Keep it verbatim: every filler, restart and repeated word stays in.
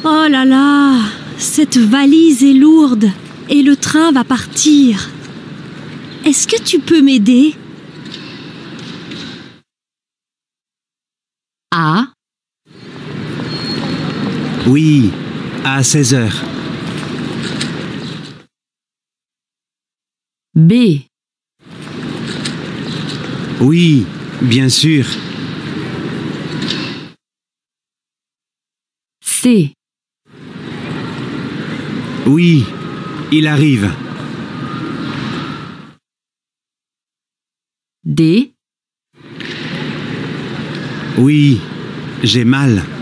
Oh là là, cette valise est lourde et le train va partir. Est-ce que tu peux m'aider? A. Oui, à seize heures. B. Oui, bien sûr. C. Oui, il arrive. D. Oui, j'ai mal.